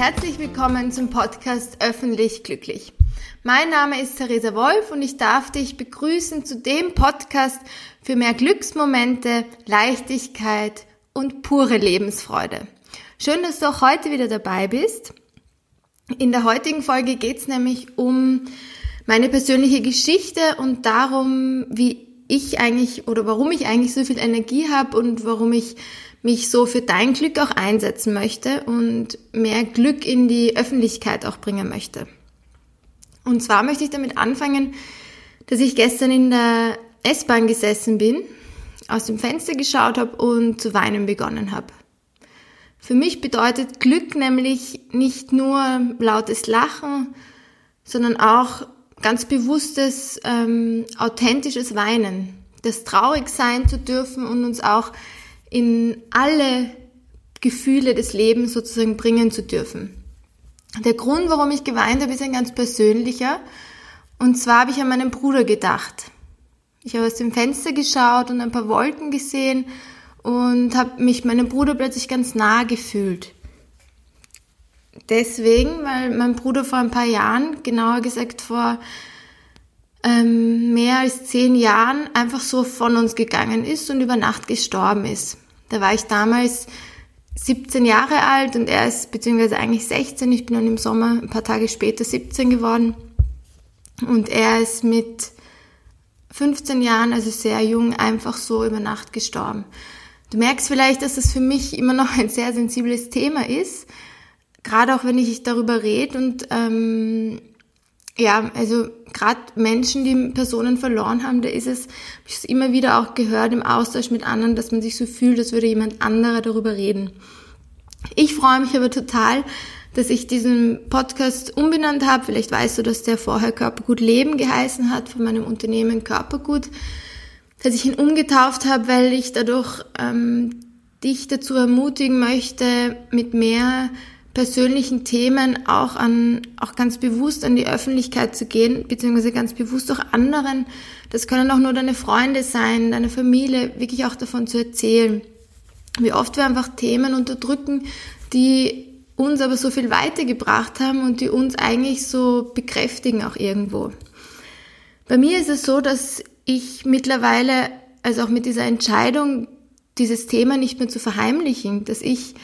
herzlich willkommen zum Podcast Öffentlich Glücklich. Mein Name ist Theresa Wolf und ich darf dich begrüßen zu dem Podcast für mehr Glücksmomente, Leichtigkeit und pure Lebensfreude. Schön, dass du auch heute wieder dabei bist. In der heutigen Folge geht es nämlich um meine persönliche Geschichte und darum, warum ich eigentlich so viel Energie habe und warum ich mich so für dein Glück auch einsetzen möchte und mehr Glück in die Öffentlichkeit auch bringen möchte. Und zwar möchte ich damit anfangen, dass ich gestern in der S-Bahn gesessen bin, aus dem Fenster geschaut habe und zu weinen begonnen habe. Für mich bedeutet Glück nämlich nicht nur lautes Lachen, sondern auch ganz bewusstes, authentisches Weinen. Das traurig sein zu dürfen und uns auch in alle Gefühle des Lebens sozusagen bringen zu dürfen. Der Grund, warum ich geweint habe, ist ein ganz persönlicher. Und zwar habe ich an meinen Bruder gedacht. Ich habe aus dem Fenster geschaut und ein paar Wolken gesehen und habe mich meinem Bruder plötzlich ganz nah gefühlt. Deswegen, weil mein Bruder vor ein paar Jahren, genauer gesagt vor mehr als 10 Jahren, einfach so von uns gegangen ist und über Nacht gestorben ist. Da war ich damals 17 Jahre alt und er ist, beziehungsweise eigentlich 16, ich bin dann im Sommer ein paar Tage später 17 geworden. Und er ist mit 15 Jahren, also sehr jung, einfach so über Nacht gestorben. Du merkst vielleicht, dass das für mich immer noch ein sehr sensibles Thema ist, gerade auch wenn ich darüber rede und also gerade Menschen, die Personen verloren haben, da habe ich es immer wieder auch gehört im Austausch mit anderen, dass man sich so fühlt, als würde jemand anderer darüber reden. Ich freue mich aber total, dass ich diesen Podcast umbenannt habe. Vielleicht weißt du, dass der vorher Körpergut Leben geheißen hat, von meinem Unternehmen Körpergut, dass ich ihn umgetauft habe, weil ich dadurch dich dazu ermutigen möchte, mit mehr persönlichen Themen auch ganz bewusst an die Öffentlichkeit zu gehen, beziehungsweise ganz bewusst auch anderen. Das können auch nur deine Freunde sein, deine Familie, wirklich auch davon zu erzählen. Wie oft wir einfach Themen unterdrücken, die uns aber so viel weitergebracht haben und die uns eigentlich so bekräftigen auch irgendwo. Bei mir ist es so, dass ich mittlerweile, also auch mit dieser Entscheidung, dieses Thema nicht mehr zu verheimlichen, dass ich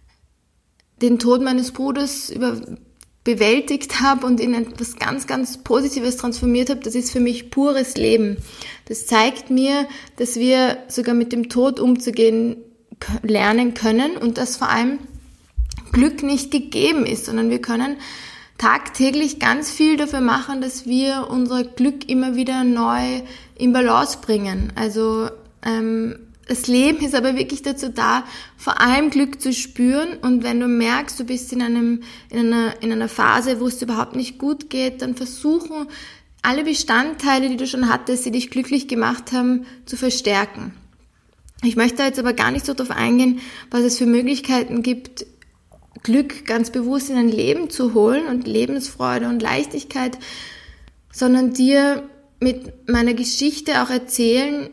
den Tod meines Bruders bewältigt habe und in etwas ganz, ganz Positives transformiert habe, das ist für mich pures Leben. Das zeigt mir, dass wir sogar mit dem Tod umzugehen lernen können und dass vor allem Glück nicht gegeben ist, sondern wir können tagtäglich ganz viel dafür machen, dass wir unser Glück immer wieder neu in Balance bringen. Also das Leben ist aber wirklich dazu da, vor allem Glück zu spüren. Und wenn du merkst, du bist in einer Phase, wo es dir überhaupt nicht gut geht, dann versuchen, alle Bestandteile, die du schon hattest, die dich glücklich gemacht haben, zu verstärken. Ich möchte da jetzt aber gar nicht so drauf eingehen, was es für Möglichkeiten gibt, Glück ganz bewusst in dein Leben zu holen und Lebensfreude und Leichtigkeit, sondern dir mit meiner Geschichte auch erzählen,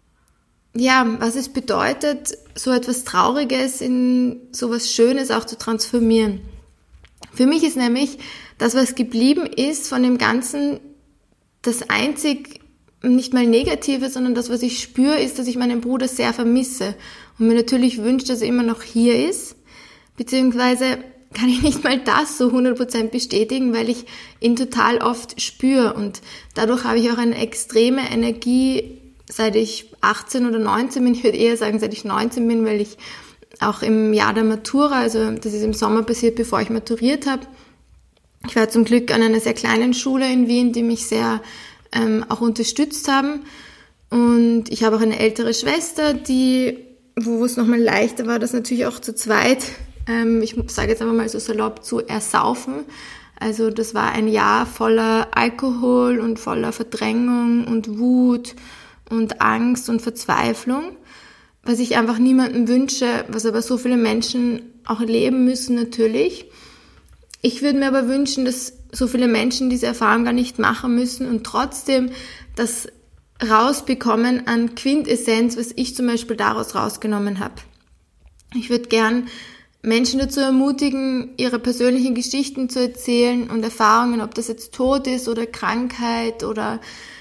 was es bedeutet, so etwas Trauriges in so was Schönes auch zu transformieren. Für mich ist nämlich das, was geblieben ist von dem Ganzen, das einzig nicht mal Negative, sondern das, was ich spüre, ist, dass ich meinen Bruder sehr vermisse und mir natürlich wünsche, dass er immer noch hier ist, beziehungsweise kann ich nicht mal das so 100% bestätigen, weil ich ihn total oft spüre und dadurch habe ich auch eine extreme Energie, seit ich 18 oder 19 bin, ich würde eher sagen, seit ich 19 bin, weil ich auch im Jahr der Matura, also das ist im Sommer passiert, bevor ich maturiert habe. Ich war zum Glück an einer sehr kleinen Schule in Wien, die mich sehr auch unterstützt haben. Und ich habe auch eine ältere Schwester, wo es nochmal leichter war, das natürlich auch zu zweit, ich sage jetzt einfach mal so salopp, zu ersaufen. Also das war ein Jahr voller Alkohol und voller Verdrängung und Wut und Angst und Verzweiflung, was ich einfach niemandem wünsche, was aber so viele Menschen auch erleben müssen natürlich. Ich würde mir aber wünschen, dass so viele Menschen diese Erfahrung gar nicht machen müssen und trotzdem das rausbekommen an Quintessenz, was ich zum Beispiel daraus rausgenommen habe. Ich würde gern Menschen dazu ermutigen, ihre persönlichen Geschichten zu erzählen und Erfahrungen, ob das jetzt Tod ist oder Krankheit oder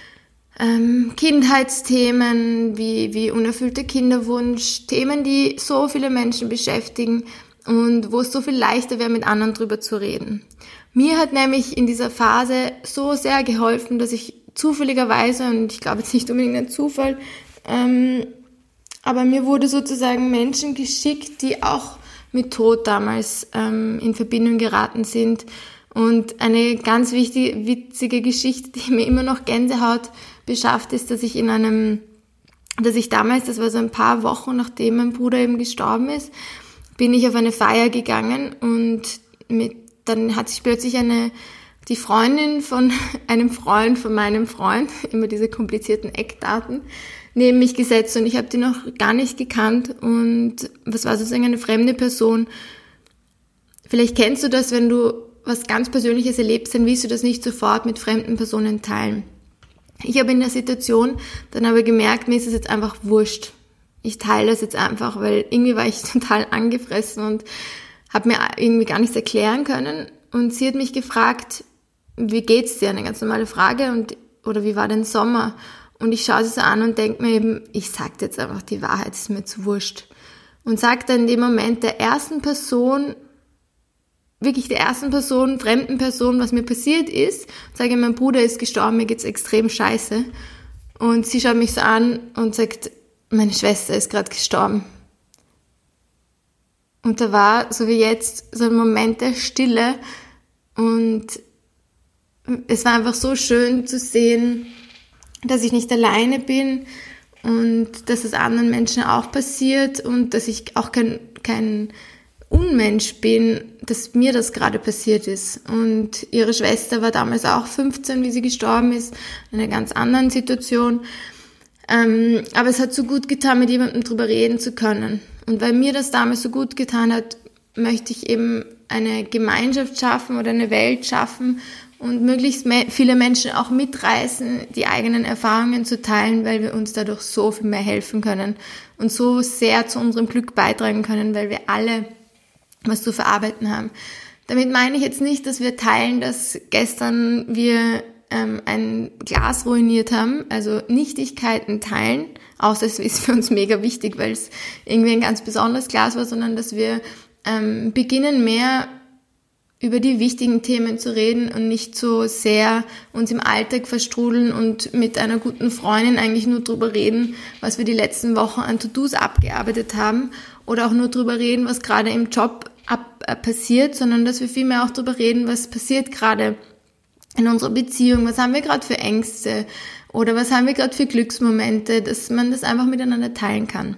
Kindheitsthemen wie unerfüllter Kinderwunsch, Themen, die so viele Menschen beschäftigen und wo es so viel leichter wäre, mit anderen drüber zu reden. Mir hat nämlich in dieser Phase so sehr geholfen, dass ich zufälligerweise, und ich glaube jetzt nicht unbedingt ein Zufall, aber mir wurde sozusagen Menschen geschickt, die auch mit Tod damals in Verbindung geraten sind. Und eine ganz witzige Geschichte, die mir immer noch Gänsehaut beschafft, ist, dass ich damals, das war so ein paar Wochen, nachdem mein Bruder eben gestorben ist, bin ich auf eine Feier gegangen und dann hat sich plötzlich die Freundin von einem Freund von meinem Freund, immer diese komplizierten Eckdaten, neben mich gesetzt und ich habe die noch gar nicht gekannt und das war sozusagen eine fremde Person. Vielleicht kennst du das, wenn du was ganz Persönliches erlebst, dann willst du das nicht sofort mit fremden Personen teilen. Ich habe in der Situation dann aber gemerkt, mir ist es jetzt einfach wurscht. Ich teile das jetzt einfach, weil irgendwie war ich total angefressen und habe mir irgendwie gar nichts erklären können. Und sie hat mich gefragt, wie geht's dir? Eine ganz normale Frage. Oder wie war dein Sommer? Und ich schaue sie so an und denke mir eben, ich sag dir jetzt einfach die Wahrheit, ist mir zu wurscht. Und sage dann in dem Moment der ersten Person, fremden Person, was mir passiert ist, sage, mein Bruder ist gestorben, mir geht's extrem scheiße. Und sie schaut mich so an und sagt, meine Schwester ist gerade gestorben. Und da war, so wie jetzt, so ein Moment der Stille und es war einfach so schön zu sehen, dass ich nicht alleine bin und dass es anderen Menschen auch passiert und dass ich auch kein Unmensch bin, dass mir das gerade passiert ist. Und ihre Schwester war damals auch 15, wie sie gestorben ist, in einer ganz anderen Situation. Aber es hat so gut getan, mit jemandem drüber reden zu können. Und weil mir das damals so gut getan hat, möchte ich eben eine Gemeinschaft schaffen oder eine Welt schaffen und möglichst viele Menschen auch mitreißen, die eigenen Erfahrungen zu teilen, weil wir uns dadurch so viel mehr helfen können und so sehr zu unserem Glück beitragen können, weil wir alle was zu verarbeiten haben. Damit meine ich jetzt nicht, dass wir teilen, dass gestern wir ein Glas ruiniert haben, also Nichtigkeiten teilen, außer es ist für uns mega wichtig, weil es irgendwie ein ganz besonderes Glas war, sondern dass wir beginnen mehr über die wichtigen Themen zu reden und nicht so sehr uns im Alltag verstrudeln und mit einer guten Freundin eigentlich nur drüber reden, was wir die letzten Wochen an To-Dos abgearbeitet haben oder auch nur drüber reden, was gerade im Job passiert, sondern dass wir vielmehr auch drüber reden, was passiert gerade in unserer Beziehung, was haben wir gerade für Ängste oder was haben wir gerade für Glücksmomente, dass man das einfach miteinander teilen kann.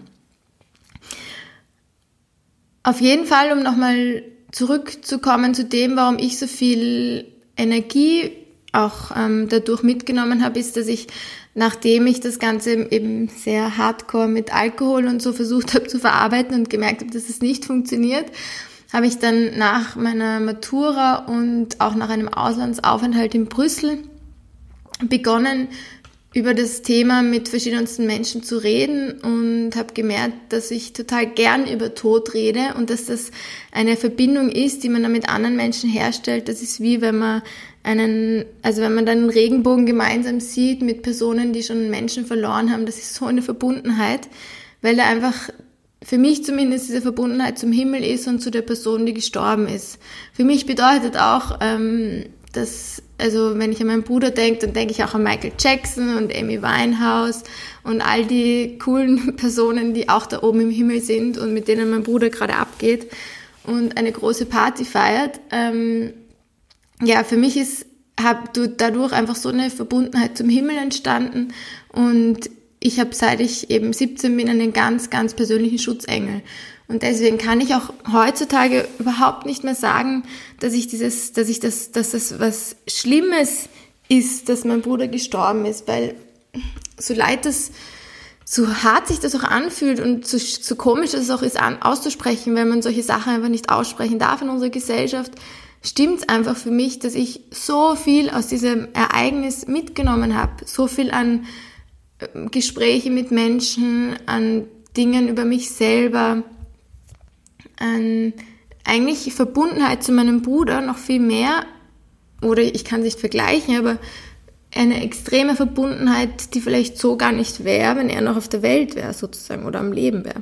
Auf jeden Fall, um nochmal zurückzukommen zu dem, warum ich so viel Energie auch dadurch mitgenommen habe, ist, dass ich, nachdem ich das Ganze eben sehr hardcore mit Alkohol und so versucht habe zu verarbeiten und gemerkt habe, dass es nicht funktioniert, habe ich dann nach meiner Matura und auch nach einem Auslandsaufenthalt in Brüssel begonnen, über das Thema mit verschiedensten Menschen zu reden und habe gemerkt, dass ich total gern über Tod rede und dass das eine Verbindung ist, die man dann mit anderen Menschen herstellt. Das ist wie wenn man dann einen Regenbogen gemeinsam sieht mit Personen, die schon Menschen verloren haben. Das ist so eine Verbundenheit, weil da einfach für mich zumindest diese Verbundenheit zum Himmel ist und zu der Person, die gestorben ist. Für mich bedeutet auch, wenn ich an meinen Bruder denke, dann denke ich auch an Michael Jackson und Amy Winehouse und all die coolen Personen, die auch da oben im Himmel sind und mit denen mein Bruder gerade abgeht und eine große Party feiert. Für mich ist dadurch einfach so eine Verbundenheit zum Himmel entstanden und ich habe, seit ich eben 17 bin, einen ganz, ganz persönlichen Schutzengel. Und deswegen kann ich auch heutzutage überhaupt nicht mehr sagen, dass das was Schlimmes ist, dass mein Bruder gestorben ist, weil so hart sich das auch anfühlt und so komisch das auch ist, auszusprechen, wenn man solche Sachen einfach nicht aussprechen darf in unserer Gesellschaft, stimmt es einfach für mich, dass ich so viel aus diesem Ereignis mitgenommen habe, so viel an Gespräche mit Menschen, an Dingen über mich selber, an eigentlich Verbundenheit zu meinem Bruder noch viel mehr, oder ich kann es nicht vergleichen, aber eine extreme Verbundenheit, die vielleicht so gar nicht wäre, wenn er noch auf der Welt wäre sozusagen oder am Leben wäre.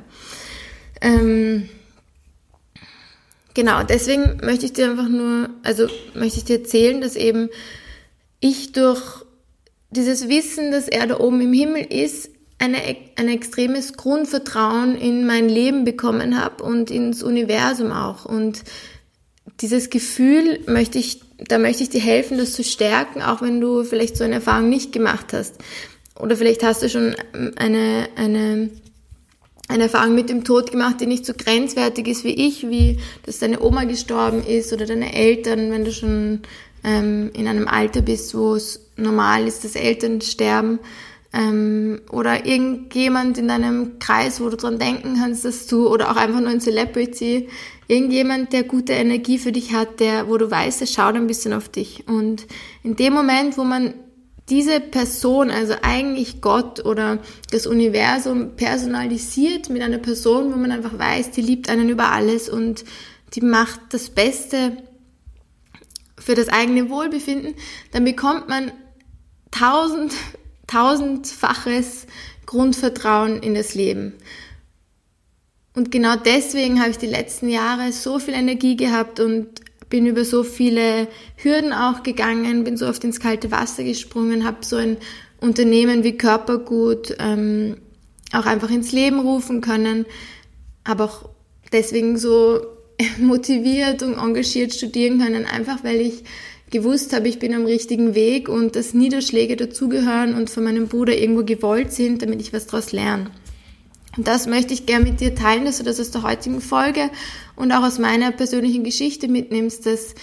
Genau, deswegen möchte ich dir erzählen, dass eben ich durch dieses Wissen, dass er da oben im Himmel ist, ein extremes Grundvertrauen in mein Leben bekommen habe und ins Universum auch. Und dieses Gefühl möchte ich dir helfen, das zu stärken, auch wenn du vielleicht so eine Erfahrung nicht gemacht hast. Oder vielleicht hast du schon eine Erfahrung mit dem Tod gemacht, die nicht so grenzwertig ist wie ich, wie dass deine Oma gestorben ist oder deine Eltern, wenn du schon in einem Alter bist, wo es normal ist, dass Eltern sterben. Oder irgendjemand in deinem Kreis, wo du dran denken kannst, dass du, oder auch einfach nur ein Celebrity, irgendjemand, der gute Energie für dich hat, wo du weißt, der schaut ein bisschen auf dich. Und in dem Moment, wo man diese Person, also eigentlich Gott oder das Universum personalisiert mit einer Person, wo man einfach weiß, die liebt einen über alles und die macht das Beste für das eigene Wohlbefinden, dann bekommt man tausendfaches Grundvertrauen in das Leben. Und genau deswegen habe ich die letzten Jahre so viel Energie gehabt und bin über so viele Hürden auch gegangen, bin so oft ins kalte Wasser gesprungen, habe so ein Unternehmen wie Körpergut auch einfach ins Leben rufen können, habe auch deswegen so motiviert und engagiert studieren können, einfach weil ich gewusst habe, ich bin am richtigen Weg und dass Niederschläge dazugehören und von meinem Bruder irgendwo gewollt sind, damit ich was daraus lerne. Und das möchte ich gerne mit dir teilen, dass du das aus der heutigen Folge und auch aus meiner persönlichen Geschichte mitnimmst, dass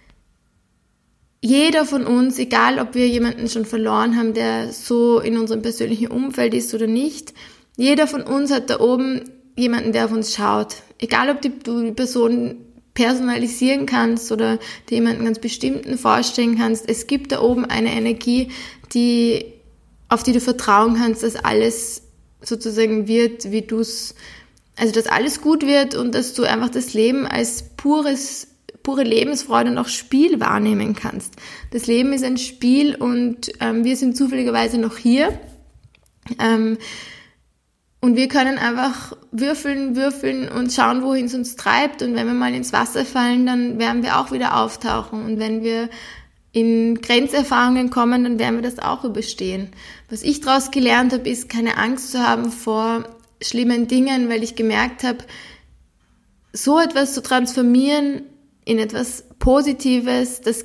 jeder von uns, egal ob wir jemanden schon verloren haben, der so in unserem persönlichen Umfeld ist oder nicht, jeder von uns hat da oben jemanden, der auf uns schaut. Egal ob du die Person personalisieren kannst oder dir jemanden ganz bestimmten vorstellen kannst, es gibt da oben eine Energie, auf die du vertrauen kannst, dass alles sozusagen wird, dass alles gut wird und dass du einfach das Leben als pure Lebensfreude und auch Spiel wahrnehmen kannst. Das Leben ist ein Spiel und wir sind zufälligerweise noch hier. Und wir können einfach würfeln und schauen, wohin es uns treibt. Und wenn wir mal ins Wasser fallen, dann werden wir auch wieder auftauchen. Und wenn wir in Grenzerfahrungen kommen, dann werden wir das auch überstehen. Was ich daraus gelernt habe, ist, keine Angst zu haben vor schlimmen Dingen, weil ich gemerkt habe, so etwas zu transformieren in etwas Positives, das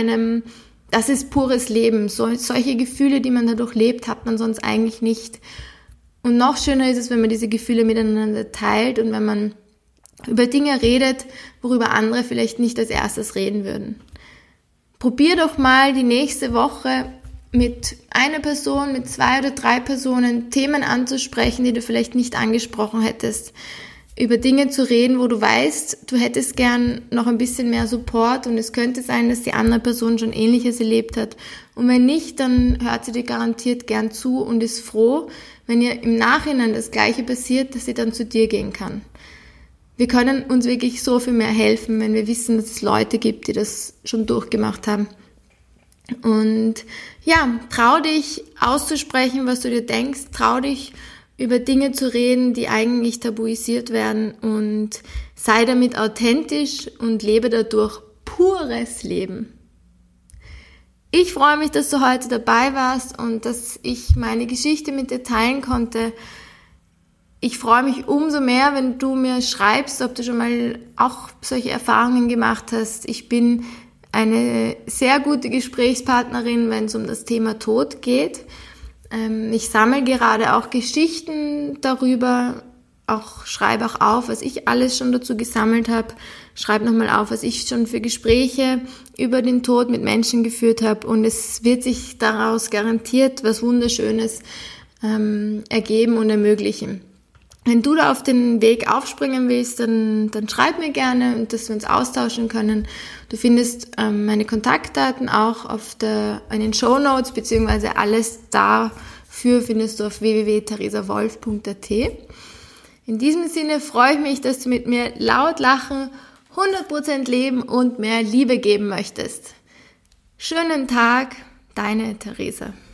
ist pures Leben. Solche Gefühle, die man dadurch lebt, hat man sonst eigentlich nicht. Und noch schöner ist es, wenn man diese Gefühle miteinander teilt und wenn man über Dinge redet, worüber andere vielleicht nicht als erstes reden würden. Probier doch mal die nächste Woche mit einer Person, mit 2 oder 3 Personen Themen anzusprechen, die du vielleicht nicht angesprochen hättest. Über Dinge zu reden, wo du weißt, du hättest gern noch ein bisschen mehr Support und es könnte sein, dass die andere Person schon Ähnliches erlebt hat. Und wenn nicht, dann hört sie dir garantiert gern zu und ist froh, wenn ihr im Nachhinein das Gleiche passiert, dass sie dann zu dir gehen kann. Wir können uns wirklich so viel mehr helfen, wenn wir wissen, dass es Leute gibt, die das schon durchgemacht haben. Und ja, trau dich auszusprechen, was du dir denkst, trau dich über Dinge zu reden, die eigentlich tabuisiert werden und sei damit authentisch und lebe dadurch pures Leben. Ich freue mich, dass du heute dabei warst und dass ich meine Geschichte mit dir teilen konnte. Ich freue mich umso mehr, wenn du mir schreibst, ob du schon mal auch solche Erfahrungen gemacht hast. Ich bin eine sehr gute Gesprächspartnerin, wenn es um das Thema Tod geht. Ich sammle gerade auch Geschichten darüber, schreibe auch auf, was ich alles schon dazu gesammelt habe, schreibe nochmal auf, was ich schon für Gespräche über den Tod mit Menschen geführt habe und es wird sich daraus garantiert was Wunderschönes ergeben und ermöglichen. Wenn du da auf den Weg aufspringen willst, dann schreib mir gerne und dass wir uns austauschen können. Du findest meine Kontaktdaten auch in den Shownotes, beziehungsweise alles dafür findest du auf www.theresawolf.at. In diesem Sinne freue ich mich, dass du mit mir laut lachen 100% leben und mehr Liebe geben möchtest. Schönen Tag, deine Theresa.